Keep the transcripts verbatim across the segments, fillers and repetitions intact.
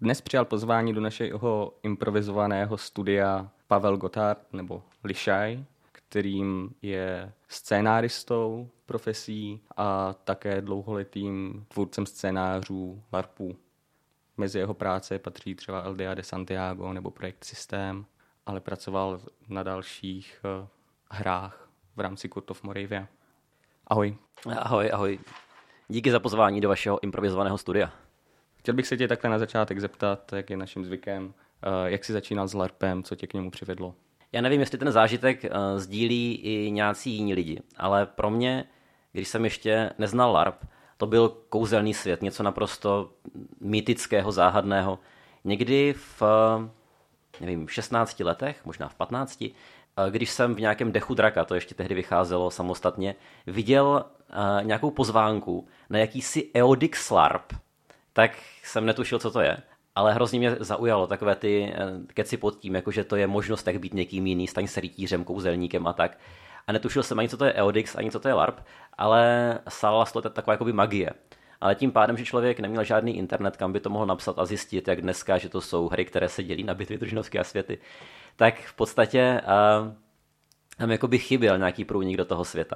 Dnes přijal pozvání do našeho improvizovaného studia Pavel Gotthard, nebo Lišaj, kterým je scénáristou profesí a také dlouholetým tvůrcem scénářů LARPů. Mezi jeho práce patří třeba Aldea de Santiago nebo Projekt Systém, ale pracoval na dalších uh, hrách v rámci Court of Moravia. Ahoj. Ahoj, ahoj. Díky za pozvání do vašeho improvizovaného studia. Chtěl bych se tě takhle na začátek zeptat, jak je naším zvykem, uh, jak jsi začínal s LARPem, co tě k němu přivedlo? Já nevím, jestli ten zážitek uh, sdílí i nějací jiní lidi, ale pro mě, když jsem ještě neznal LARP, to byl kouzelný svět, něco naprosto mýtického, záhadného. Někdy v, nevím, šestnácti letech, možná v patnácti, když jsem v nějakém dechu draka, to ještě tehdy vycházelo samostatně, viděl uh, nějakou pozvánku na jakýsi Eodix LARP, tak jsem netušil, co to je. Ale hrozně mě zaujalo takové ty keci pod tím, jakože to je možnost tak být někým jiný, staň se rytířem, kouzelníkem a tak. A netušil jsem ani, co to je Eodix, ani co to je LARP, ale sála to taková jakoby magie. Ale tím pádem, že člověk neměl žádný internet, kam by to mohl napsat a zjistit, jak dneska, že to jsou hry, které se dělí na bitvy družinovské a světy, tak v podstatě uh, tam jakoby chyběl nějaký průnik do toho světa.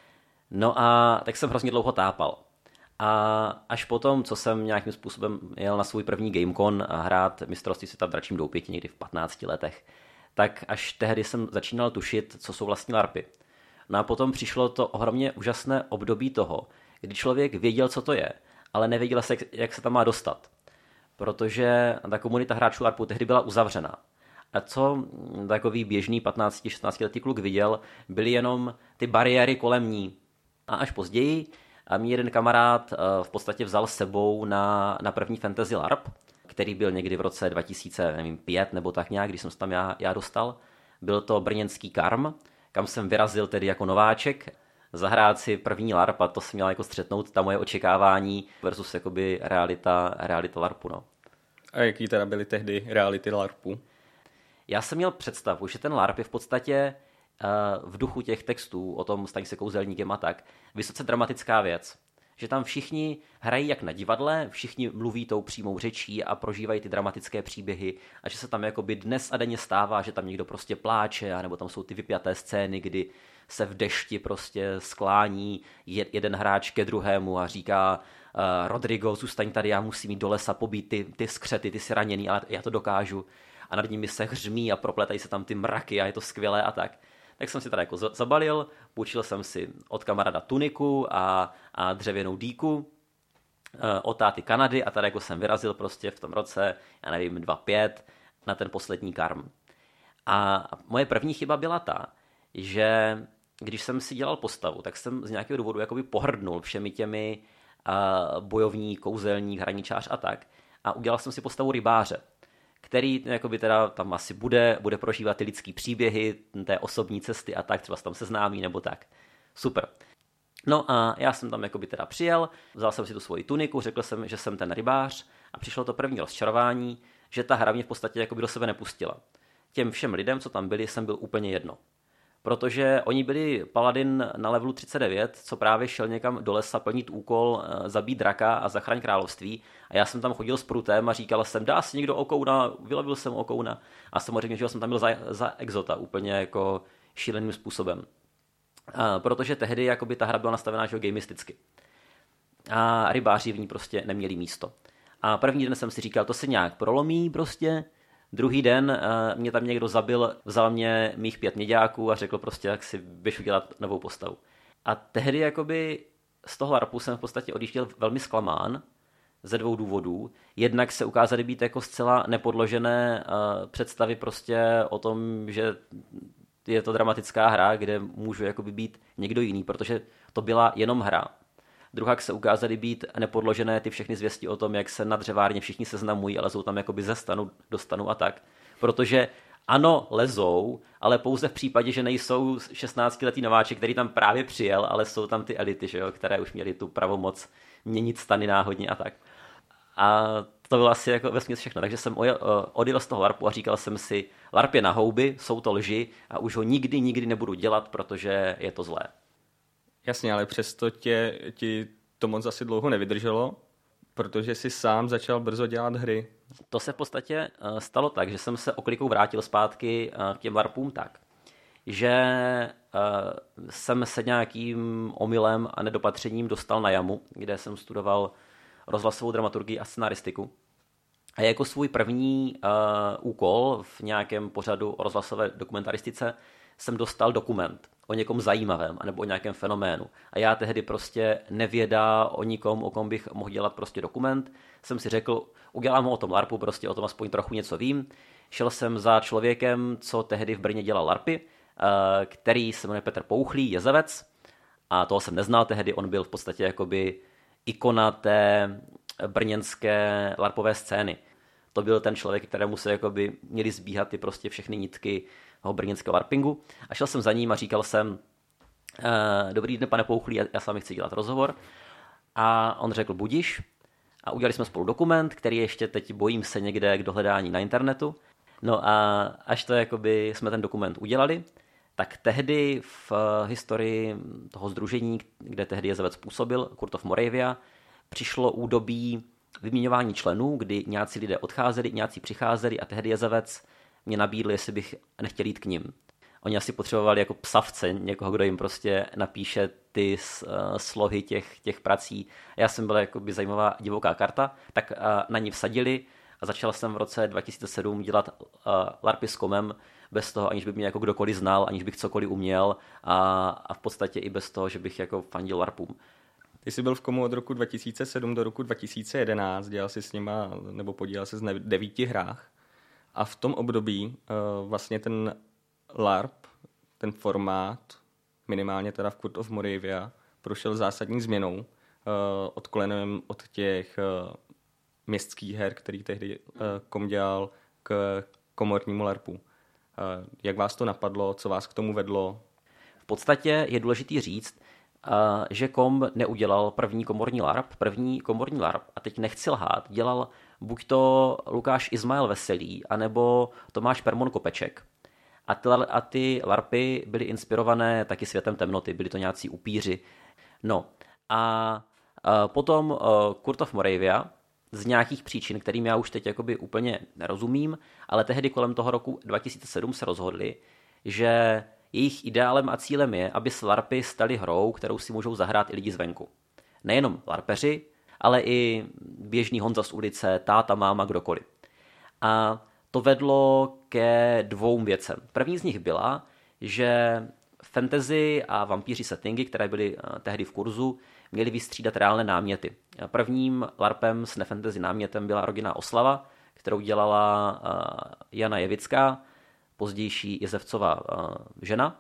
No a tak jsem hrozně dlouho tápal. A až potom, co jsem nějakým způsobem jel na svůj první GameCon a hrát mistrovství světa v dračím doupěti někdy v patnácti letech, tak až tehdy jsem začínal tušit, co jsou vlastně LARPy. No a potom přišlo to ohromně úžasné období toho, kdy člověk věděl, co to je, ale nevěděl se, jak se tam má dostat. Protože ta komunita hráčů LARPu tehdy byla uzavřená. A co takový běžný patnácti šestnácti letý kluk viděl, byly jenom ty bariéry kolem ní. A až později a mě jeden kamarád v podstatě vzal s sebou na, na první fantasy LARP, který byl někdy v roce dva tisíce pět nebo tak nějak, když jsem se tam já, já dostal. Byl to brněnský Karm, kam jsem vyrazil tedy jako nováček, zahrát si první LARP a to jsem měl jako střetnout ta moje očekávání versus jakoby realita, realita LARPu. No. A jaký teda byly tehdy reality LARPu? Já jsem měl představu, že ten LARP je v podstatě v duchu těch textů o tom staň se kouzelníkem a tak, vysoce dramatická věc. Že tam všichni hrají jak na divadle, všichni mluví tou přímou řečí a prožívají ty dramatické příběhy a že se tam jakoby dnes a denně stává, že tam někdo prostě pláče, anebo tam jsou ty vypjaté scény, kdy se v dešti prostě sklání jeden hráč ke druhému a říká uh, Rodrigo, zůstaň tady, já musím jít do lesa pobít ty, ty skřety, ty jsi raněný, ale já to dokážu. A nad nimi se hřmí a propletají se tam ty mraky a je to skvělé a tak. Tak jsem si tady jako zabalil, půjčil jsem si od kamaráda tuniku a, a dřevěnou dýku e, od táty Kanady a tady jako jsem vyrazil prostě v tom roce, já nevím, dva pět na ten poslední Karm. A moje první chyba byla ta, že když jsem si dělal postavu, tak jsem z nějakého důvodu jakoby pohrdnul všemi těmi uh, bojovník, kouzelník, hraničář a tak a udělal jsem si postavu rybáře, který jakoby teda tam asi bude, bude prožívat ty lidský příběhy, té osobní cesty a tak, třeba se tam seznámí nebo tak. Super. No a já jsem tam jakoby teda přijel, vzal jsem si tu svoji tuniku, řekl jsem, že jsem ten rybář a přišlo to první rozčarování, že ta hra mě v podstatě jakoby do sebe nepustila. Těm všem lidem, co tam byli, jsem byl úplně jedno. Protože oni byli paladin na levelu třicet devět, co právě šel někam do lesa plnit úkol zabít draka a zachránit království. A já jsem tam chodil s prutem a říkal jsem, dá si někdo okouna, vylevil jsem okouna. A samozřejmě, že jsem tam byl za, za exota úplně jako šíleným způsobem. A protože tehdy jakoby ta hra byla nastavená že gamisticky. A rybáři v ní prostě neměli místo. A první den jsem si říkal, to se nějak prolomí prostě. Druhý den uh, mě tam někdo zabil, vzal mě mých pět měďáků a řekl prostě, jak si běž udělat novou postavu. A tehdy jakoby z toho LARPu jsem v podstatě odjížděl velmi zklamán ze dvou důvodů. Jednak se ukázaly být jako zcela nepodložené uh, představy prostě o tom, že je to dramatická hra, kde můžu jakoby být někdo jiný, protože to byla jenom hra. Druhak se ukázaly být nepodložené ty všechny zvěsti o tom, jak se na dřevárně všichni seznamují, ale jsou tam jakoby ze stanu do stanu a tak. Protože ano, lezou, ale pouze v případě, že nejsou šestnáctiletý nováček, který tam právě přijel, ale jsou tam ty elity, že jo, které už měly tu pravomoc měnit stany náhodně a tak. A to bylo asi jako vesměs všechno. Takže jsem odjel z toho LARPu a říkal jsem si, LARP je na houby, jsou to lži a už ho nikdy, nikdy nebudu dělat, protože je to zlé. Jasně, ale přesto tě, ti to moc asi dlouho nevydrželo, protože jsi sám začal brzo dělat hry. To se v podstatě stalo tak, že jsem se oklikou vrátil zpátky k těm LARPům tak, že jsem se nějakým omylem a nedopatřením dostal na Jamu, kde jsem studoval rozhlasovou dramaturgii a scenaristiku. A jako svůj první uh, úkol v nějakém pořadu o rozhlasové dokumentaristice jsem dostal dokument o někom zajímavém, anebo o nějakém fenoménu. A já tehdy prostě nevědá o nikom, o kom bych mohl dělat prostě dokument. Jsem si řekl, udělám ho o tom LARPu, prostě o tom aspoň trochu něco vím. Šel jsem za člověkem, co tehdy v Brně dělal LARPy, uh, který se jmenuje Petr Pouchlý, jezevec. A toho jsem neznal tehdy, on byl v podstatě jakoby ikona té brněnské larpové scény. To byl ten člověk, kterému se jakoby měly zbíhat ty prostě všechny nitky toho brněnského larpingu. A šel jsem za ním a říkal jsem, dobrý den, pane Pouchlý, já s vámi chci dělat rozhovor. A on řekl, budiš. A udělali jsme spolu dokument, který ještě teď bojím se někde k dohledání na internetu. No a až to jakoby jsme ten dokument udělali, tak tehdy v historii toho sdružení, kde tehdy jezevec působil, Court of Moravia, přišlo údobí vyměňování členů, kdy nějací lidé odcházeli, nějací přicházeli a tehdy jezevec mě nabídl, jestli bych nechtěl jít k nim. Oni asi potřebovali jako psavce, někoho, kdo jim prostě napíše ty uh, slohy těch, těch prací. Já jsem byl jakoby zajímavá divoká karta, tak uh, na ní vsadili a začal jsem v roce dva tisíce sedm dělat uh, LARPy s komem, bez toho, aniž by mě jako kdokoliv znal, aniž bych cokoliv uměl a, a v podstatě i bez toho, že bych jako fandil LARPům. Ty jsi byl v komu od roku dva tisíce sedm do roku dva tisíce jedenáct, dělal jsi s nima, nebo podílel se na devíti hrách. A v tom období uh, vlastně ten LARP, ten formát, minimálně teda v Court of Moravia, prošel zásadní změnou, uh, odklenem od těch uh, městských her, který tehdy uh, kom dělal, k komornímu LARPu. Uh, jak vás to napadlo, co vás k tomu vedlo? V podstatě je důležitý říct, Uh, že kom neudělal první komorní LARP. První komorní LARP, a teď nechci lhát, dělal buď to Lukáš Izmael Veselý, anebo Tomáš Permon Kopeček. A ty, a ty LARPy byly inspirované taky světem temnoty, byli to nějací upíři. No a uh, potom uh, Court of Moravia, z nějakých příčin, kterým já už teď jakoby úplně nerozumím, ale tehdy kolem toho roku dva tisíce sedm se rozhodli, že jejich ideálem a cílem je, aby se LARPy staly hrou, kterou si můžou zahrát i lidi zvenku. Nejenom LARPeři, ale i běžný Honza z ulice, táta, máma, kdokoliv. A to vedlo ke dvou věcem. První z nich byla, že fantasy a vampíři settingy, které byly tehdy v kurzu, měly vystřídat reálné náměty. Prvním LARPem s nefantasy námětem byla Rodinná oslava, kterou dělala Jana Jevická, pozdější Jezevcová uh, žena.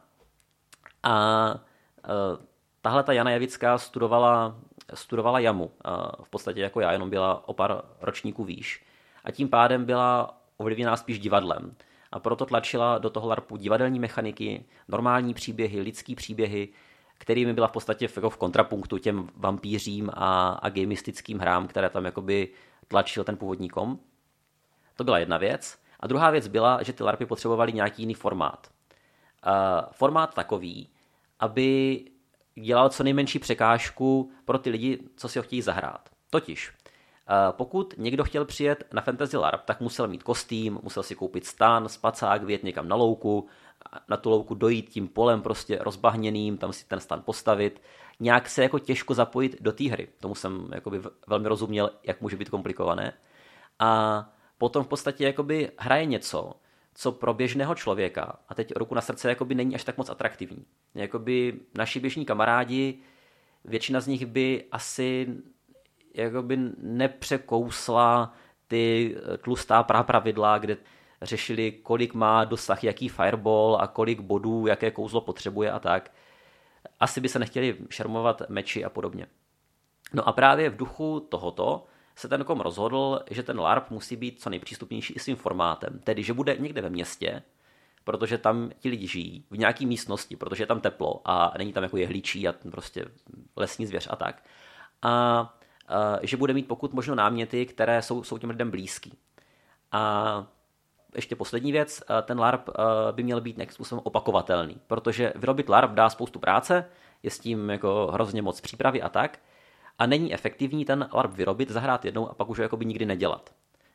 A uh, tahle ta Jana Jevická studovala, studovala Jamu, uh, v podstatě jako já, jenom byla o pár ročníků výš. A tím pádem byla ovlivněná spíš divadlem. A proto tlačila do toho LARPu divadelní mechaniky, normální příběhy, lidský příběhy, kterými byla v podstatě v, jako v kontrapunktu těm vampířím a, a gamistickým hrám, které tam jakoby tlačil ten původní kom. To byla jedna věc. A druhá věc byla, že ty LARPy potřebovaly nějaký jiný formát. Uh, formát takový, aby dělal co nejmenší překážku pro ty lidi, co si ho chtějí zahrát. Totiž, uh, pokud někdo chtěl přijet na Fantasy LARP, tak musel mít kostým, musel si koupit stan, spacák, vyjet někam na louku, na tu louku dojít tím polem prostě rozbahněným, tam si ten stan postavit, nějak se jako těžko zapojit do té hry. Tomu jsem jakoby velmi rozuměl, jak může být komplikované. A potom v podstatě jakoby hraje něco, co pro běžného člověka, a teď ruku na srdce, jakoby není až tak moc atraktivní. Jakoby naši běžní kamarádi, většina z nich by asi jakoby nepřekousla ty tlustá pravidla, kde řešili, kolik má dosah jaký fireball a kolik bodů, jaké kouzlo potřebuje a tak. Asi by se nechtěli šermovat meči a podobně. No a právě v duchu tohoto se ten kom rozhodl, že ten LARP musí být co nejpřístupnější i svým formátem. Tedy, že bude někde ve městě, protože tam ti lidi žijí, v nějaké místnosti, protože je tam teplo a není tam jako jehličí a prostě lesní zvěř a tak. A, a že bude mít pokud možno náměty, které jsou, jsou těm lidem blízký. A ještě poslední věc, ten LARP by měl být nějakým způsobem opakovatelný, protože vyrobit LARP dá spoustu práce, je s tím jako hrozně moc přípravy a tak, a není efektivní ten LARP vyrobit, zahrát jednou a pak už ho jakoby nikdy nedělat.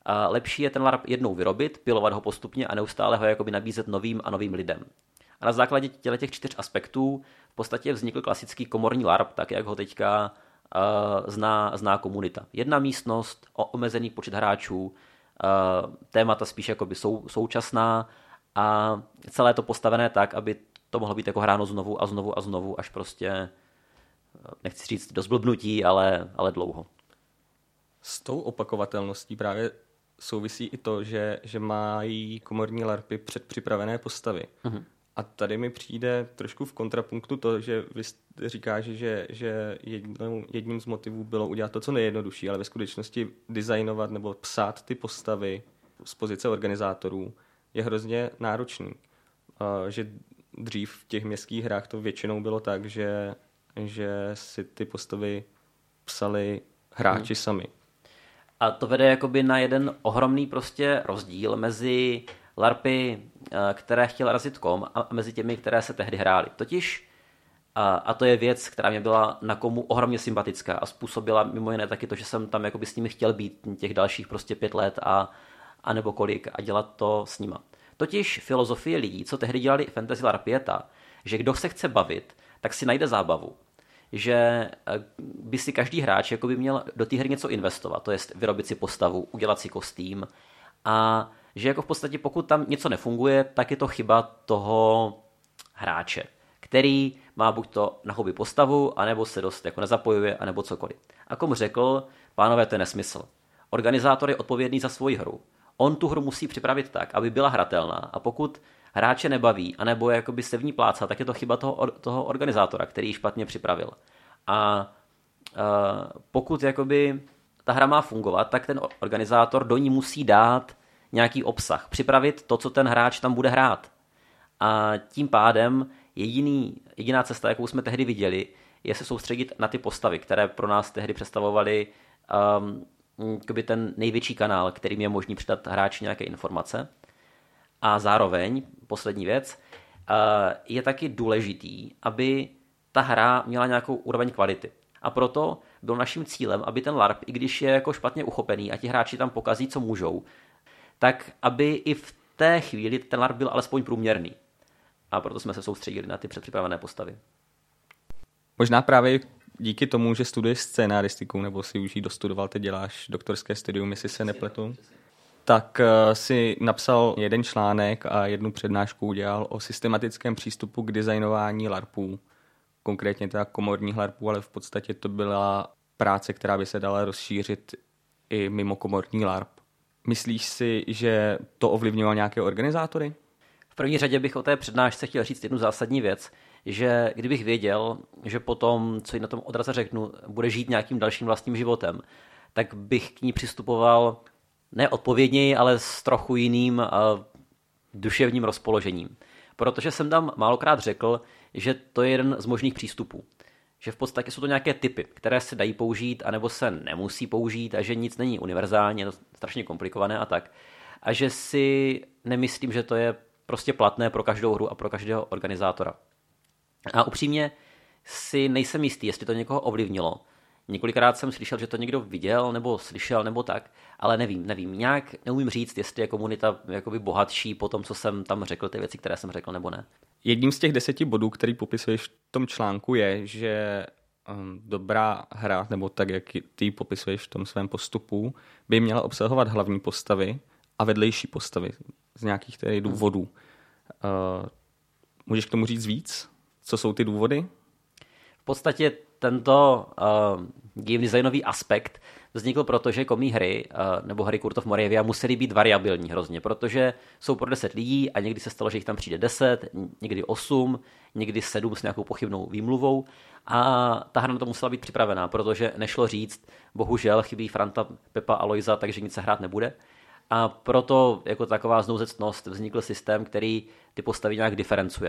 A lepší je ten LARP jednou vyrobit, pilovat ho postupně a neustále ho jakoby nabízet novým a novým lidem. A na základě těch čtyř aspektů v podstatě vznikl klasický komorní LARP, tak jak ho teďka uh, zná, zná komunita. Jedna místnost, omezený počet hráčů, uh, témata spíš jakoby sou, současná a celé to postavené tak, aby to mohlo být jako hráno znovu a znovu a znovu, až prostě, nechci říct do zblbnutí, ale, ale dlouho. S tou opakovatelností právě souvisí i to, že, že mají komorní LARPy předpřipravené postavy. Uh-huh. A tady mi přijde trošku v kontrapunktu to, že vy říkáš, že, že jednou, jedním z motivů bylo udělat to, co nejjednodušší, ale ve skutečnosti designovat nebo psát ty postavy z pozice organizátorů je hrozně náročný. Uh, že dřív v těch městských hrách to většinou bylo tak, že, že si ty postavy psali hráči hmm. sami. A to vede jakoby na jeden ohromný prostě rozdíl mezi LARPy, které chtěl razit kom, a mezi těmi, které se tehdy hrály. Totiž, a, a to je věc, která mě byla na komu ohromně sympatická a způsobila mimo jiné taky to, že jsem tam jakoby s nimi chtěl být těch dalších prostě pět let a, a nebo kolik a dělat to s nima. Totiž filozofie lidí, co tehdy dělali fantasy LARP, je ta, že kdo se chce bavit, tak si najde zábavu. Že by si každý hráč jakoby měl do té hry něco investovat, to jest vyrobit si postavu, udělat si kostým a že jako v podstatě pokud tam něco nefunguje, tak je to chyba toho hráče, který má buď to na hobby postavu, anebo se dost jako nezapojuje, anebo cokoliv. A komu řekl, pánové, to je nesmysl. Organizátor je odpovědný za svoji hru. On tu hru musí připravit tak, aby byla hratelná a pokud hráče nebaví, anebo jakoby se v ní plácá, tak je to chyba toho, toho organizátora, který ji špatně připravil. A uh, pokud jakoby ta hra má fungovat, tak ten organizátor do ní musí dát nějaký obsah, připravit to, co ten hráč tam bude hrát. A tím pádem jediný, jediná cesta, jakou jsme tehdy viděli, je se soustředit na ty postavy, které pro nás tehdy představovaly um, ten největší kanál, kterým je možný předat hráči nějaké informace. A zároveň, poslední věc, je taky důležitý, aby ta hra měla nějakou úroveň kvality. A proto byl naším cílem, aby ten LARP, i když je jako špatně uchopený a ti hráči tam pokazí, co můžou, tak aby i v té chvíli ten LARP byl alespoň průměrný. A proto jsme se soustředili na ty předpřipravené postavy. Možná právě díky tomu, že studuješ scénaristiku, nebo si už ji dostudoval, teď děláš doktorské studium, jestli se nepletu, tak uh, si napsal jeden článek a jednu přednášku udělal o systematickém přístupu k designování LARPů. Konkrétně teda komorních LARPů, ale v podstatě to byla práce, která by se dala rozšířit i mimo komorní LARP. Myslíš si, že to ovlivňovalo nějaké organizátory? V první řadě bych o té přednášce chtěl říct jednu zásadní věc, že kdybych věděl, že potom, co jí na tom odraze řeknu, bude žít nějakým dalším vlastním životem, tak bych k ní přistupoval ne odpovědněji, ale s trochu jiným a duševním rozpoložením. Protože jsem tam málokrát řekl, že to je jeden z možných přístupů. Že v podstatě jsou to nějaké typy, které se dají použít, anebo se nemusí použít a že nic není univerzálně, je to strašně komplikované a tak. A že si nemyslím, že to je prostě platné pro každou hru a pro každého organizátora. A upřímně si nejsem jistý, jestli to někoho ovlivnilo. Několikrát jsem slyšel, že to někdo viděl, nebo slyšel, nebo tak, ale nevím, nevím. Nějak neumím říct, jestli je komunita jakoby bohatší po tom, co jsem tam řekl, ty věci, které jsem řekl, nebo ne. Jedním z těch deseti bodů, který popisuješ v tom článku, je, že um, dobrá hra, nebo tak, jak ty ji popisuješ v tom svém postupu, by měla obsahovat hlavní postavy a vedlejší postavy z nějakých tedy důvodů. Uh, můžeš k tomu říct víc? Co jsou ty důvody? V podstatě tento uh, game designový aspekt vznikl proto, že komí hry, uh, nebo hry Court of Moravia musely být variabilní hrozně, protože jsou pro deset lidí a někdy se stalo, že jich tam přijde deset, někdy osm, někdy sedm s nějakou pochybnou výmluvou a ta hra na to musela být připravená, protože nešlo říct, bohužel chybí Franta, Pepa a Lojza, takže nic se hrát nebude. A proto jako taková znouzectnost vznikl systém, který ty postavy nějak diferencuje.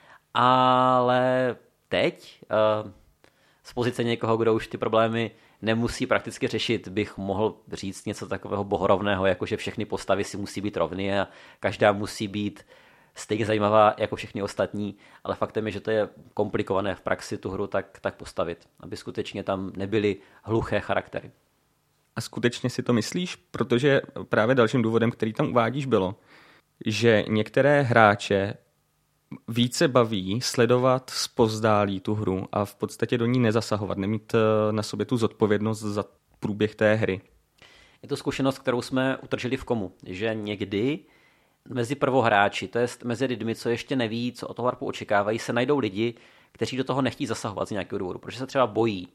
Ale teď uh, z pozice někoho, kdo už ty problémy nemusí prakticky řešit, bych mohl říct něco takového bohorovného, jako že všechny postavy si musí být rovny a každá musí být stejně zajímavá jako všechny ostatní, ale faktem je, že to je komplikované v praxi tu hru tak, tak postavit, aby skutečně tam nebyly hluché charaktery. A skutečně si to myslíš? Protože právě dalším důvodem, který tam uvádíš, bylo, že některé hráče více baví sledovat zpovzdálí tu hru a v podstatě do ní nezasahovat, nemít na sobě tu zodpovědnost za průběh té hry. Je to zkušenost, kterou jsme utržili v komu, že někdy mezi prvohráči, to jest mezi lidmi, co ještě neví, co od toho LARPu očekávají, se najdou lidi, kteří do toho nechtí zasahovat z nějakého důvodu, protože se třeba bojí,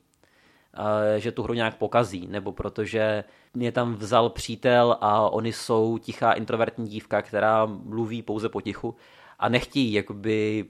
že tu hru nějak pokazí, nebo protože mě tam vzal přítel a oni jsou tichá introvertní dívka, která mluví pouze potichu a nechtějí jakoby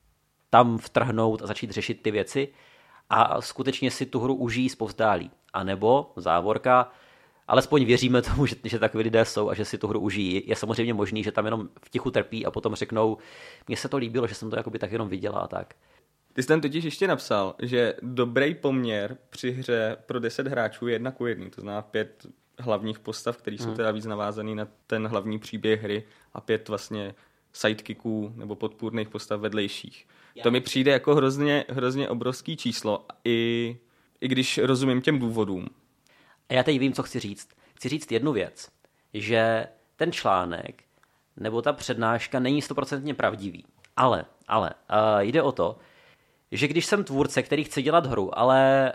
tam vtrhnout a začít řešit ty věci a skutečně si tu hru užijí zpovzdálí. A nebo závorka, alespoň věříme tomu, že, že takový lidé jsou a že si tu hru užijí. Je samozřejmě možný, že tam jenom v tichu trpí a potom řeknou, mně se to líbilo, že jsem to jakoby tak jenom viděla a tak. Ty jsi tam totiž ještě napsal, že dobrý poměr při hře pro deset hráčů je jedna ku jedný, to znamená pět hlavních postav, které jsou hmm. teda víc navázaný na ten hlavní příběh hry a pět vlastně sidekicků nebo podpůrných postav vedlejších. Já. To mi přijde jako hrozně, hrozně obrovský číslo, i, i když rozumím těm důvodům. A já teď vím, co chci říct. Chci říct jednu věc, že ten článek nebo ta přednáška není stoprocentně pravdivý. Ale, ale uh, jde o to, že když jsem tvůrce, který chce dělat hru, ale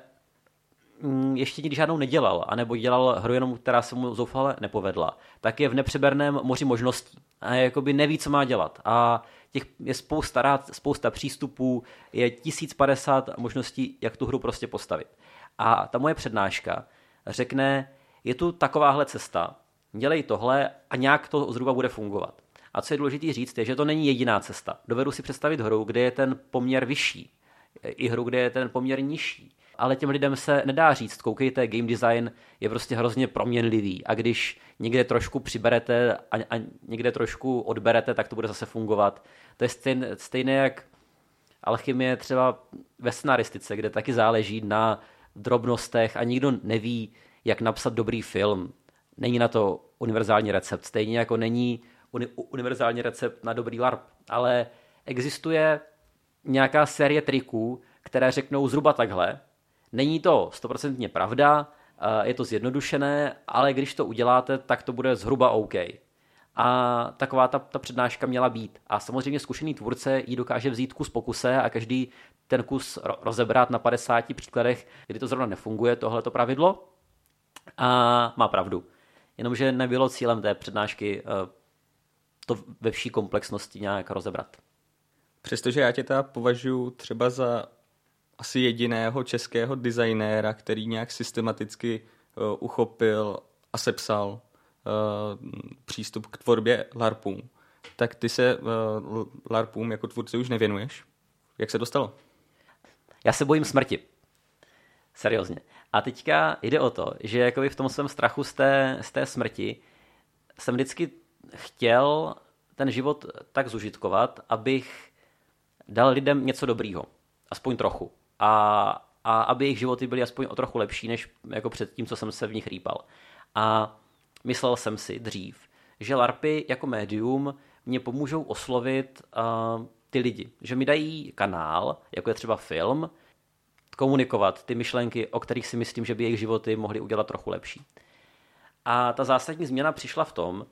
mm, ještě nikdy žádnou nedělal, anebo dělal hru jenom, která se mu zoufale nepovedla, tak je v nepřeberném moři možností. A jakoby neví, co má dělat. A těch je spousta rád, spousta přístupů, je tisíc padesát možností, jak tu hru prostě postavit. A ta moje přednáška řekne, je tu takováhle cesta, dělej tohle a nějak to zhruba bude fungovat. A co je důležité říct, je, že to není jediná cesta. Dovedu si představit hru, kde je ten poměr vyšší, i hru, kde je ten poměr nižší. Ale těm lidem se nedá říct, koukejte, game design je prostě hrozně proměnlivý a když někde trošku přiberete a, a někde trošku odberete, tak to bude zase fungovat. To je stejné, stejné jak alchymie třeba ve scenaristice, kde taky záleží na drobnostech a nikdo neví, jak napsat dobrý film. Není na to univerzální recept, stejně jako není uni- univerzální recept na dobrý LARP, ale existuje nějaká série triků, které řeknou zhruba takhle. Není to stoprocentně pravda, je to zjednodušené, ale když to uděláte, tak to bude zhruba OK. A taková ta, ta přednáška měla být. A samozřejmě zkušený tvůrce ji dokáže vzít kus po kuse a každý ten kus rozebrat na padesáti příkladech, kdy to zrovna nefunguje, tohleto pravidlo. A má pravdu. Jenomže nebylo cílem té přednášky to ve vší komplexnosti nějak rozebrat. Přestože já tě teda považuji třeba za asi jediného českého designéra, který nějak systematicky uh, uchopil a sepsal uh, přístup k tvorbě LARPům, tak ty se uh, LARPům jako tvůrce už nevěnuješ? Jak se dostalo? Já se bojím smrti. Seriózně. A teďka jde o to, že jakoby v tom svém strachu z té, z té smrti jsem vždycky chtěl ten život tak zužitkovat, abych dal lidem něco dobrýho. Aspoň trochu. A, a aby jejich životy byly aspoň o trochu lepší, než jako před tím, co jsem se v nich rýpal. A myslel jsem si dřív, že LARPy jako médium mě pomůžou oslovit uh, ty lidi. Že mi dají kanál, jako je třeba film, komunikovat ty myšlenky, o kterých si myslím, že by jejich životy mohly udělat trochu lepší. A ta zásadní změna přišla v tom,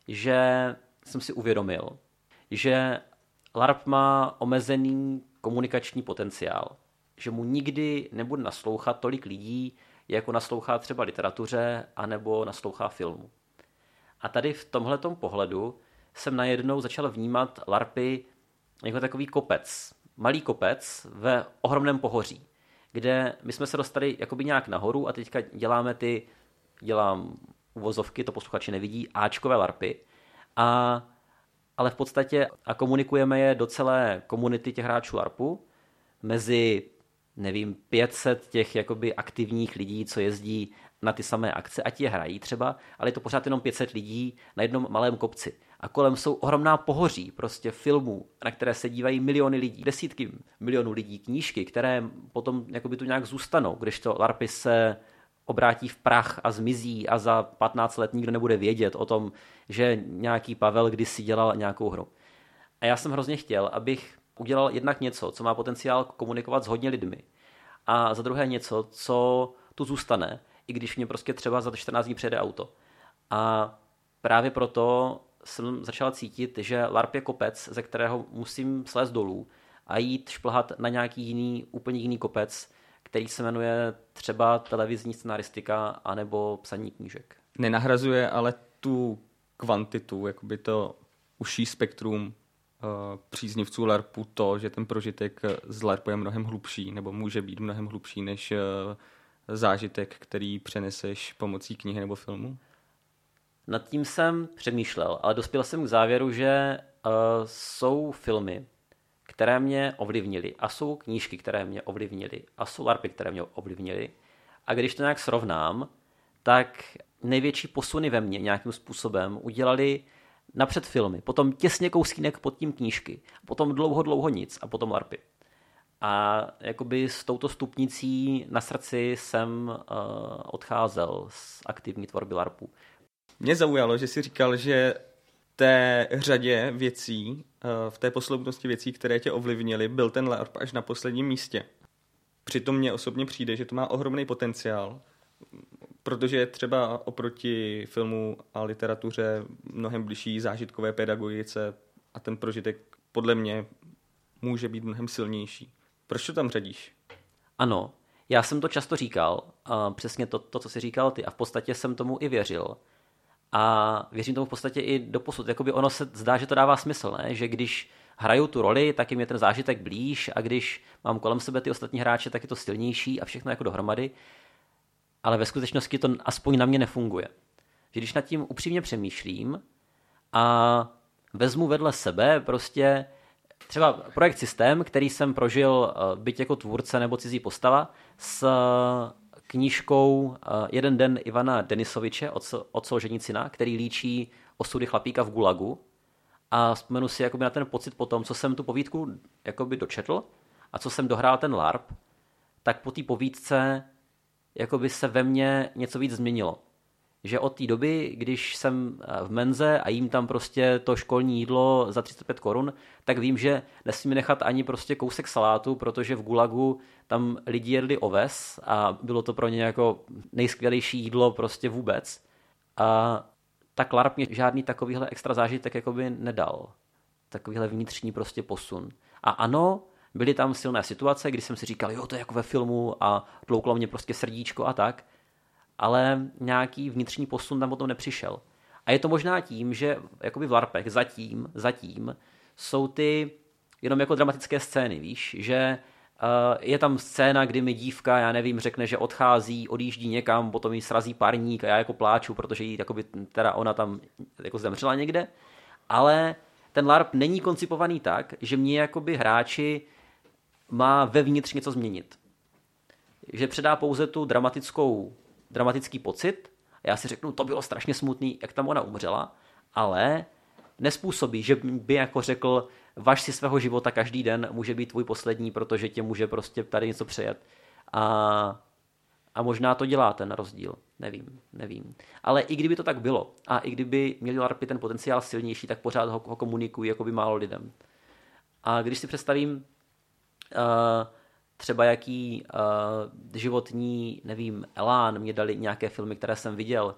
že jsem si uvědomil, že LARP má omezený komunikační potenciál, že mu nikdy nebude naslouchat tolik lidí, jako naslouchá třeba literatuře anebo naslouchá filmu. A tady v tomhletom pohledu jsem najednou začal vnímat LARPy jako takový kopec, malý kopec ve ohromném pohoří, kde my jsme se dostali jakoby nějak nahoru a teďka děláme ty, dělám uvozovky, to posluchači nevidí, áčkové LARPy, a, ale v podstatě a komunikujeme je do celé komunity těch hráčů LARPu, mezi, nevím, pět set těch jakoby aktivních lidí, co jezdí na ty samé akce a ti je hrají třeba, ale je to pořád jenom pět set lidí na jednom malém kopci. A kolem jsou ohromná pohoří prostě filmů, na které se dívají miliony lidí, desítky milionů lidí, knížky, které potom jakoby tu nějak zůstanou, když to LARPy se obrátí v prach a zmizí a za patnáct let nikdo nebude vědět o tom, že nějaký Pavel kdysi dělal nějakou hru. A já jsem hrozně chtěl, abych udělal jednak něco, co má potenciál komunikovat s hodně lidmi. A za druhé něco, co tu zůstane i když mě prostě třeba za čtrnáct dní přijede auto. A právě proto jsem začal cítit, že LARP je kopec, ze kterého musím slézt dolů a jít šplhat na nějaký jiný, úplně jiný kopec, který se jmenuje třeba televizní scenaristika anebo psaní knížek. Nenahrazuje ale tu kvantitu, jakoby to užší spektrum uh, příznivců LARPu to, že ten prožitek z LARPu je mnohem hlubší, nebo může být mnohem hlubší než uh, zážitek, který přeneseš pomocí knihy nebo filmu? Nad tím jsem přemýšlel, ale dospěl jsem k závěru, že uh, jsou filmy, které mě ovlivnily, a jsou knížky, které mě ovlivnily, a jsou LARPy, které mě ovlivnily. A když to nějak srovnám, tak největší posuny ve mně nějakým způsobem udělali napřed filmy, potom těsně kousínek pod tím knížky, potom dlouho, dlouho nic a potom LARPy. A jakoby s touto stupnicí na srdci jsem uh, odcházel z aktivní tvorby LARPu. Mě zaujalo, že jsi říkal, že té řadě věcí, v té posloupnosti věcí, které tě ovlivnily, byl ten LARP až na posledním místě. Přitom mně osobně přijde, že to má ohromný potenciál, protože třeba oproti filmu a literatuře mnohem bližší zážitkové pedagogice a ten prožitek podle mě může být mnohem silnější. Proč to tam řadíš? Ano, já jsem to často říkal, přesně to, to, co jsi říkal ty, a v podstatě jsem tomu i věřil. A věřím tomu v podstatě i doposud. Jakoby ono se zdá, že to dává smysl, ne? Že když hraju tu roli, tak je mě ten zážitek blíž a když mám kolem sebe ty ostatní hráče, tak je to silnější a všechno jako dohromady. Ale ve skutečnosti to aspoň na mě nefunguje. Že když nad tím upřímně přemýšlím a vezmu vedle sebe prostě třeba projekt Systém, který jsem prožil byť jako tvůrce nebo cizí postava s knížkou Jeden den Ivana Denisoviče od Solženicina, který líčí osudy chlapíka v Gulagu. A vzpomenu si jakoby na ten pocit po tom, co jsem tu povídku jakoby dočetl a co jsem dohrál ten LARP, tak po té povídce jakoby se ve mně něco víc změnilo. Že od té doby, když jsem v menze a jím tam prostě to školní jídlo za třicet pět korun, tak vím, že nesmím nechat ani prostě kousek salátu, protože v Gulagu tam lidi jedli oves a bylo to pro ně jako nejskvělejší jídlo prostě vůbec. A tak LARP mě žádný takovýhle extra zážitek jakoby nedal. Takovýhle vnitřní prostě posun. A ano, byly tam silné situace, kdy jsem si říkal, jo, to je jako ve filmu a tlouklo mě prostě srdíčko a tak, ale nějaký vnitřní posun tam potom nepřišel. A je to možná tím, že jakoby v LARPech zatím, zatím jsou ty jenom jako dramatické scény, víš, že uh, je tam scéna, kdy mi dívka, já nevím, řekne, že odchází, odjíždí někam, potom jí srazí parník a já jako pláču, protože jí jakoby, teda ona tam jako zemřela někde, ale ten LARP není koncipovaný tak, že mě jakoby hráči má vevnitř něco změnit. Že předá pouze tu dramatickou, dramatický pocit a já si řeknu, to bylo strašně smutný, jak tam ona umřela, ale nespůsobí, že by jako řekl, važ si svého života každý den může být tvůj poslední, protože tě může prostě tady něco přejet. A, a možná to dělá ten rozdíl. Nevím, nevím. Ale i kdyby to tak bylo a i kdyby měli LARPy ten potenciál silnější, tak pořád ho, ho komunikují jako by málo lidem. A když si představím uh, třeba jaký uh, životní, nevím, elán mě dali nějaké filmy, které jsem viděl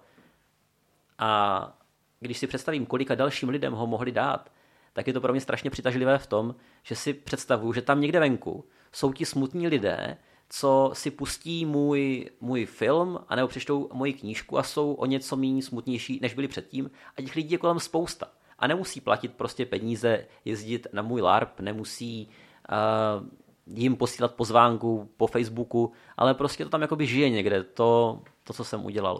a když si představím, kolika dalším lidem ho mohli dát, tak je to pro mě strašně přitažlivé v tom, že si představuju, že tam někde venku jsou ti smutní lidé, co si pustí můj, můj film anebo přečtou moji knížku a jsou o něco méně smutnější, než byli předtím a těch lidí je kolem spousta. A nemusí platit prostě peníze, jezdit na můj LARP, nemusí uh, jim posílat pozvánku po Facebooku, ale prostě to tam jakoby žije někde, to, to co jsem udělal.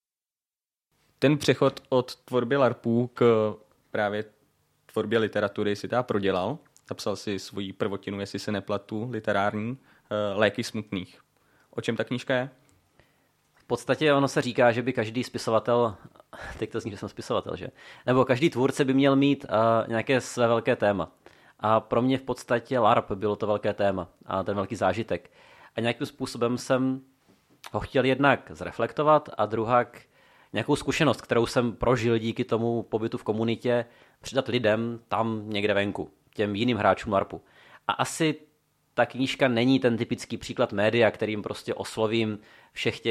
Ten přechod od tvorby LARPů k právě tvorbě literatury si teda prodělal. Napsal si svoji prvotinu, jestli se neplatu, literární, Léky smutných. O čem ta knížka je? V podstatě ono se říká, že by každý spisovatel, teď to zní, že jsem spisovatel, že? Nebo každý tvůrce by měl mít uh, nějaké své velké téma. A pro mě v podstatě LARP bylo to velké téma a ten velký zážitek. A nějakým způsobem jsem ho chtěl jednak zreflektovat a druhak nějakou zkušenost, kterou jsem prožil díky tomu pobytu v komunitě, předat lidem tam někde venku, těm jiným hráčům LARPu. A asi ta knížka není ten typický příklad média, kterým prostě oslovím všech těch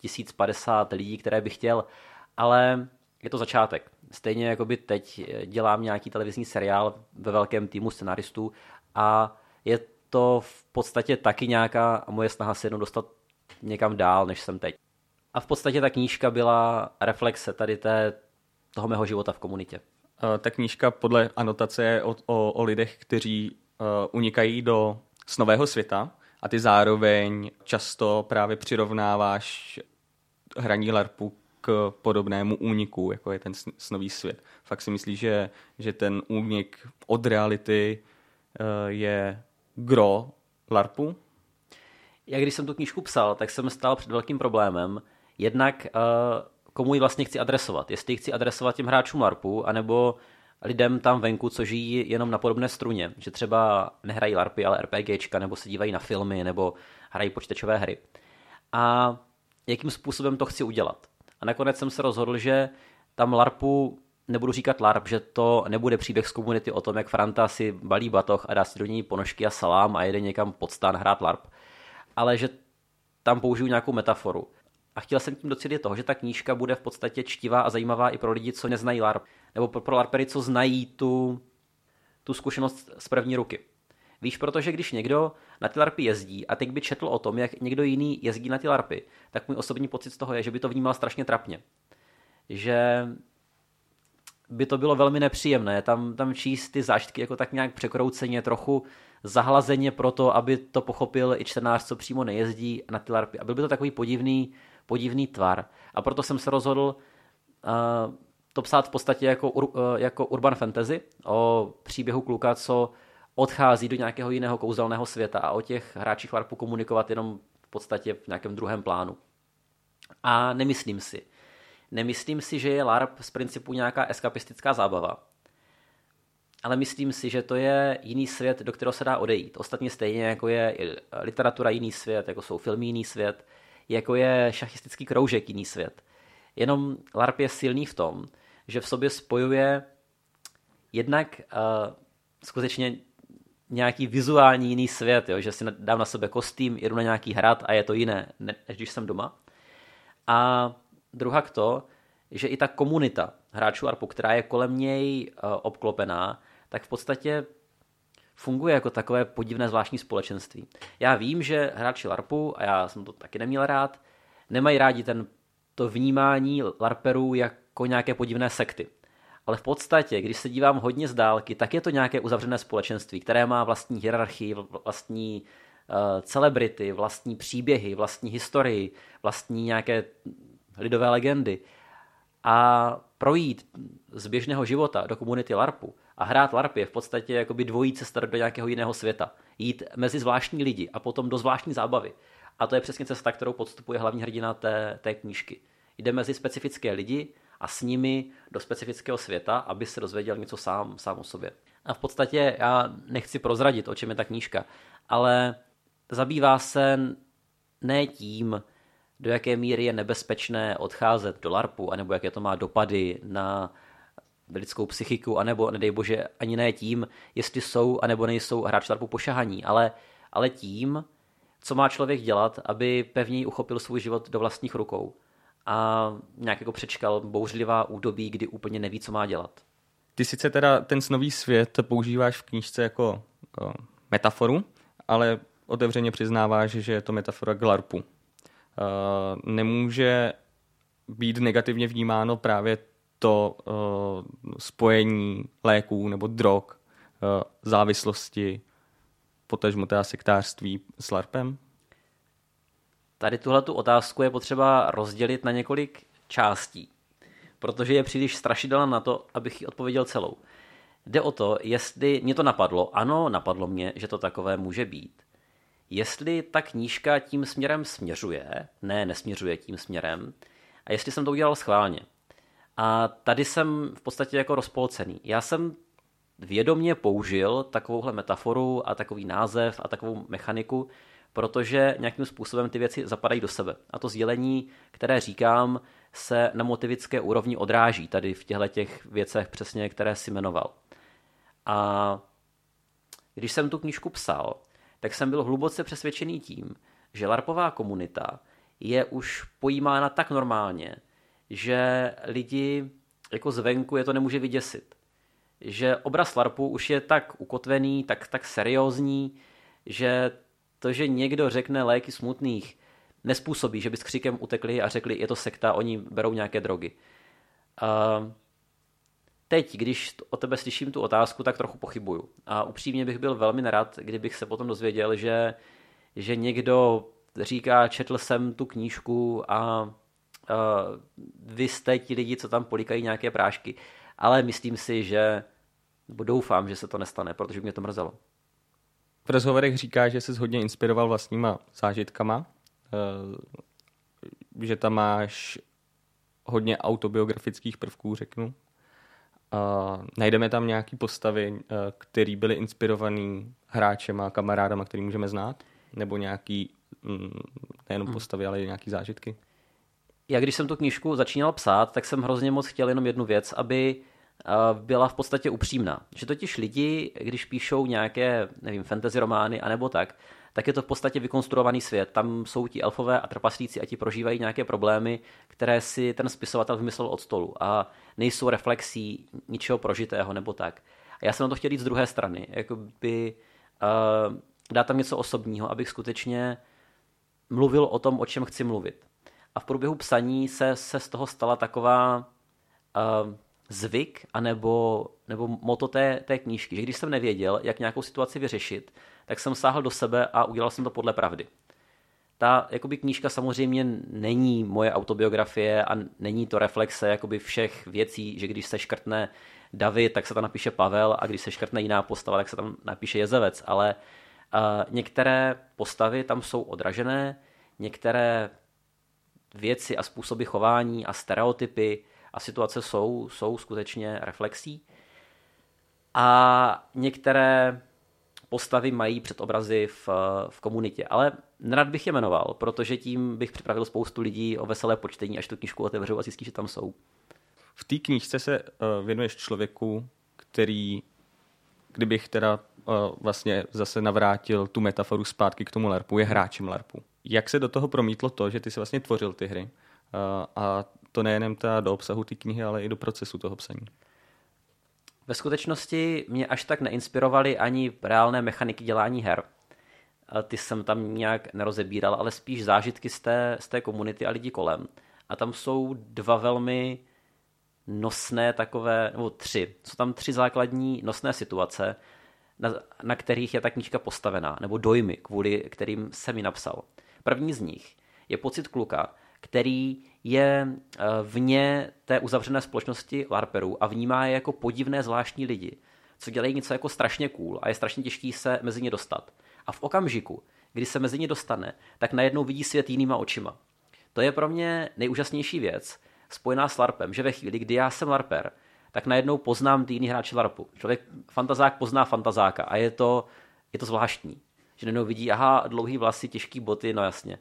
tisíc padesát lidí, které bych chtěl, ale je to začátek. Stejně jako by teď dělám nějaký televizní seriál ve velkém týmu scenaristů a je to v podstatě taky nějaká moje snaha se jednou dostat někam dál, než jsem teď. A v podstatě ta knížka byla reflexe tady té, toho mého života v komunitě. Ta knížka podle anotace je o, o, o lidech, kteří uh, unikají do snového světa a ty zároveň často právě přirovnáváš hraní larpu k podobnému úniku, jako je ten snový svět. Fakt si myslíš, že, že ten únik od reality uh, je gro larpu? Já když jsem tu knížku psal, tak jsem stál před velkým problémem. Jednak uh, komu ji vlastně chci adresovat. Jestli ji chci adresovat těm hráčům larpu, anebo lidem tam venku, co žijí jenom na podobné struně. Že třeba nehrají larpy, ale RPGčka, nebo se dívají na filmy, nebo hrají počítačové hry. A jakým způsobem to chci udělat. A nakonec jsem se rozhodl, že tam larpu nebudu říkat larp, že to nebude příběh z komunity o tom, jak Franta si balí batoh a dá si do něj ponožky a salám a jede někam pod stán hrát larp, ale že tam použiju nějakou metaforu. A chtěl jsem tím docílit toho, že ta knížka bude v podstatě čtivá a zajímavá i pro lidi, co neznají larp, nebo pro, pro larpery, co znají tu, tu zkušenost z první ruky. Víš, protože když někdo na ty larpy jezdí a teď by četl o tom, jak někdo jiný jezdí na ty larpy, tak můj osobní pocit z toho je, že by to vnímal strašně trapně. Že by to bylo velmi nepříjemné, tam, tam číst ty zážitky jako tak nějak překrouceně, trochu zahlazeně pro to, aby to pochopil i čtenář, co přímo nejezdí na ty larpy. A byl by to takový podivný, podivný tvar. A proto jsem se rozhodl uh, to psát v podstatě jako, uh, jako urban fantasy, o příběhu kluka, co odchází do nějakého jiného kouzelného světa a o těch hráčích larpu komunikovat jenom v podstatě v nějakém druhém plánu. A nemyslím si, Nemyslím si, že je larp z principu nějaká eskapistická zábava. Ale myslím si, že to je jiný svět, do kterého se dá odejít. Ostatně stejně jako je literatura jiný svět, jako jsou filmy jiný svět, jako je šachistický kroužek jiný svět. Jenom larp je silný v tom, že v sobě spojuje jednak uh, skutečně nějaký vizuální jiný svět, jo? Že si dám na sebe kostým, jedu na nějaký hrad a je to jiné, než když jsem doma. A druhak to, že i ta komunita hráčů larpu, která je kolem něj uh, obklopená, tak v podstatě funguje jako takové podivné zvláštní společenství. Já vím, že hráči larpu, a já jsem to taky neměl rád, nemají rádi ten, to vnímání larperů jako nějaké podivné sekty. Ale v podstatě, když se dívám hodně z dálky, tak je to nějaké uzavřené společenství, které má vlastní hierarchii, vlastní uh, celebrity, vlastní příběhy, vlastní historii, vlastní nějaké lidové legendy. A projít z běžného života do komunity larpu a hrát larp je v podstatě jakoby dvojí cesta do nějakého jiného světa. Jít mezi zvláštní lidi a potom do zvláštní zábavy. A to je přesně cesta, kterou podstupuje hlavní hrdina té, té knížky. Jde mezi specifické lidi a s nimi do specifického světa, aby se dozvěděl něco sám, sám o sobě. A v podstatě já nechci prozradit, o čem je ta knížka, ale zabývá se ne tím, do jaké míry je nebezpečné odcházet do larpu, anebo jaké to má dopady na lidskou psychiku, anebo, nedej bože, ani ne tím, jestli jsou, anebo nejsou hráči larpu pošahaní, ale, ale tím, co má člověk dělat, aby pevněji uchopil svůj život do vlastních rukou a nějak jako přečkal bouřlivá údobí, kdy úplně neví, co má dělat. Ty sice teda ten snový svět používáš v knížce jako o, metaforu, ale otevřeně přiznáváš, že je to metafora k larpu. Uh, nemůže být negativně vnímáno právě to uh, spojení léků nebo drog, uh, závislosti, potažmo teda sektářství s larpem? Tady tuhletu otázku je potřeba rozdělit na několik částí, protože je příliš strašidelná na to, abych ji odpověděl celou. Jde o to, jestli mě to napadlo, ano, napadlo mě, že to takové může být. Jestli ta knížka tím směrem směřuje, ne, nesměřuje tím směrem, a jestli jsem to udělal schválně. A tady jsem v podstatě jako rozpolcený. Já jsem vědomě použil takovouhle metaforu a takový název a takovou mechaniku, protože nějakým způsobem ty věci zapadají do sebe. A to sdělení, které říkám, se na motivické úrovni odráží tady v těchto těch věcech přesně, které si jmenoval. A když jsem tu knížku psal, tak jsem byl hluboce přesvědčený tím, že larpová komunita je už pojímána tak normálně, že lidi jako zvenku je to nemůže vyděsit. Že obraz LARPu už je tak ukotvený, tak, tak seriózní, že to, že někdo řekne léky smutných, nespůsobí, že by s křikem utekli a řekli, je to sekta, oni berou nějaké drogy. Uh, teď, když o tebe slyším tu otázku, tak trochu pochybuju. A upřímně bych byl velmi nerad, kdybych se potom dozvěděl, že, že někdo říká, četl jsem tu knížku a uh, vy jste ti lidi, co tam políkají nějaké prášky. Ale myslím si, že nebo doufám, že se to nestane, protože mě to mrzelo. V rozhovorech říká, že jsi hodně inspiroval vlastníma zážitkama, že tam máš hodně autobiografických prvků, řeknu. Najdeme tam nějaké postavy, které byly inspirované hráčema, kamarádama, který můžeme znát? Nebo nějaký, nejenom postavy, ale i nějaké zážitky? Já když jsem tu knížku začínal psát, tak jsem hrozně moc chtěl jenom jednu věc, aby byla v podstatě upřímná. Že totiž lidi, když píšou nějaké, nevím, fantasy romány anebo tak, tak je to v podstatě vykonstruovaný svět. Tam jsou ti elfové a trpaslíci a ti prožívají nějaké problémy, které si ten spisovatel vymyslel od stolu a nejsou reflexí ničeho prožitého nebo tak. A já jsem na to chtěl jít z druhé strany. Jakoby uh, dát tam něco osobního, abych skutečně mluvil o tom, o čem chci mluvit. A v průběhu psaní se, se z toho stala taková uh, zvyk anebo, nebo moto té, té knížky, že když jsem nevěděl, jak nějakou situaci vyřešit, tak jsem sáhl do sebe a udělal jsem to podle pravdy. Ta jakoby knížka samozřejmě není moje autobiografie a není to reflexe jakoby všech věcí, že když se škrtne David, tak se tam napíše Pavel a když se škrtne jiná postava, tak se tam napíše Jezevec, ale uh, některé postavy tam jsou odražené, některé věci a způsoby chování a stereotypy a situace jsou, jsou skutečně reflexí. A některé postavy mají předobrazy v, v komunitě. Ale nerad bych je jmenoval, protože tím bych připravil spoustu lidí o veselé počtení, až tu knížku otevřou a zjistí, že tam jsou. V té knížce se uh, věnuješ člověku, který, kdybych teda uh, vlastně zase navrátil tu metaforu zpátky k tomu LARPu, je hráčem LARPu. Jak se do toho promítlo to, že ty jsi vlastně tvořil ty hry? Uh, a to nejenom ta do obsahu té knihy, ale i do procesu toho psaní. Ve skutečnosti mě až tak neinspirovaly ani reálné mechaniky dělání her. Ty jsem tam nějak nerozebíral, ale spíš zážitky z té, z té komunity a lidí kolem. A tam jsou dva velmi nosné takové, nebo tři. Jsou tam tři základní nosné situace, na, na kterých je ta knížka postavená, nebo dojmy, kvůli kterým jsem ji napsal. První z nich je pocit kluka, který je vně té uzavřené společnosti LARPerů a vnímá je jako podivné zvláštní lidi, co dělají něco jako strašně cool a je strašně těžký se mezi ně dostat. A v okamžiku, kdy se mezi ně dostane, tak najednou vidí svět jinýma očima. To je pro mě nejúžasnější věc, spojená s LARPem, že ve chvíli, kdy já jsem LARPer, tak najednou poznám ty jiný hráče LARPu. Člověk, fantazák pozná fantazáka a je to, je to zvláštní. Že najednou vidí, aha, dlouhý vlasy, těžký boty, no jasně.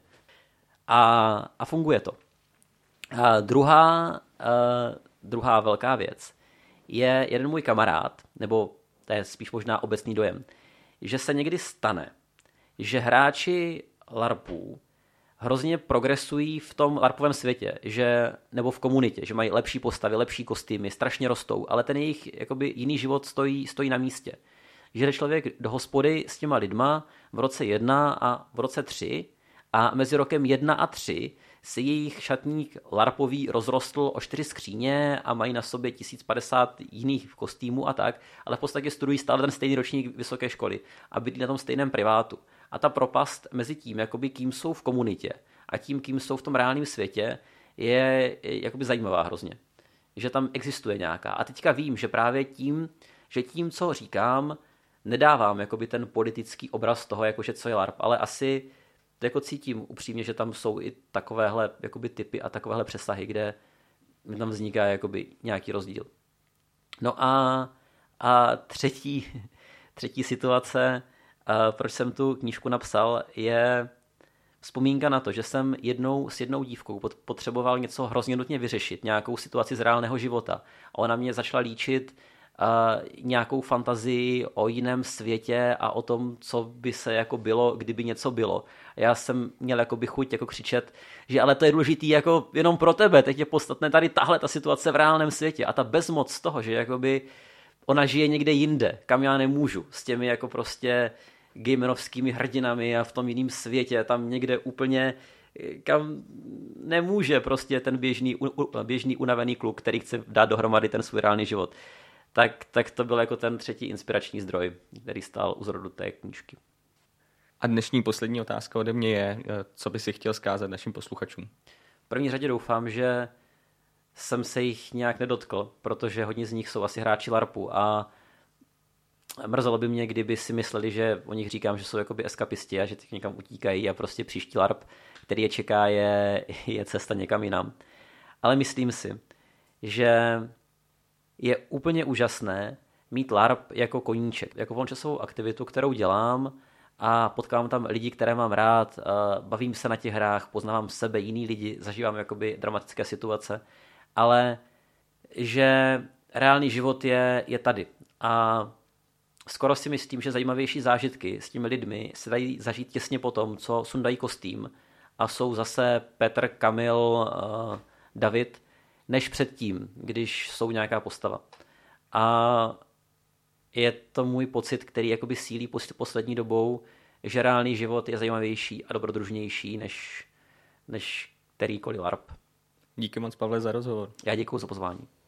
A, a funguje to. A druhá, a druhá velká věc je jeden můj kamarád, nebo to je spíš možná obecný dojem, že se někdy stane, že hráči LARPů hrozně progresují v tom LARPovém světě, že, nebo v komunitě, že mají lepší postavy, lepší kostýmy, strašně rostou, ale ten jejich jakoby, jiný život stojí, stojí na místě. Že jde člověk do hospody s těma lidma v roce jedna a v roce tři a mezi rokem jedna a tři se jejich šatník LARPový rozrostl o čtyři skříně a mají na sobě tisíc padesát jiných kostýmů a tak, ale v podstatě studují stále ten stejný ročník vysoké školy a bydlí na tom stejném privátu. A ta propast mezi tím, jakoby kým jsou v komunitě a tím, kým jsou v tom reálném světě, je, je jakoby zajímavá hrozně. Že tam existuje nějaká. A teďka vím, že právě tím, že tím, co říkám, nedávám jakoby ten politický obraz toho, jakože co je LARP, ale asi to jako cítím upřímně, že tam jsou i takovéhle jakoby typy a takovéhle přesahy, kde tam vzniká jakoby nějaký rozdíl. No a, a třetí, třetí situace, proč jsem tu knížku napsal, je vzpomínka na to, že jsem jednou s jednou dívkou potřeboval něco hrozně nutně vyřešit, nějakou situaci z reálného života. A ona mě začala líčit nějakou fantazii o jiném světě a o tom, co by se jako bylo, kdyby něco bylo. Já jsem měl jakoby chuť jako křičet, že ale to je důležitý jako jenom pro tebe, teď je podstatné tady tahle ta situace v reálném světě a ta bezmoc z toho, že jakoby ona žije někde jinde, kam já nemůžu, s těmi jako prostě gamerovskými hrdinami a v tom jiném světě, tam někde úplně kam nemůže prostě ten běžný, běžný unavený kluk, který chce dát dohromady ten svůj reálný život. Tak, tak to byl jako ten třetí inspirační zdroj, který stál u zrodu té knížky. A dnešní poslední otázka ode mě je, co by si chtěl vzkázat našim posluchačům? V první řadě doufám, že jsem se jich nějak nedotkl, protože hodně z nich jsou asi hráči LARPu a mrzelo by mě, kdyby si mysleli, že o nich říkám, že jsou jakoby eskapisti a že teď někam utíkají a prostě příští LARP, který je čeká, je, je cesta někam jinam. Ale myslím si, že je úplně úžasné mít LARP jako koníček, jako volnočasovou aktivitu, kterou dělám a potkávám tam lidi, které mám rád, bavím se na těch hrách, poznávám sebe, jiný lidi, zažívám jakoby dramatické situace, ale že reálný život je, je tady. A skoro si myslím, že zajímavější zážitky s těmi lidmi se dají zažít těsně po tom, co sundají kostým a jsou zase Petr, Kamil, David, než předtím, když jsou nějaká postava. A je to můj pocit, který jakoby sílí poslední dobou, že reálný život je zajímavější a dobrodružnější než, než kterýkoliv LARP. Díky moc, Pavle, za rozhovor. Já děkuji za pozvání.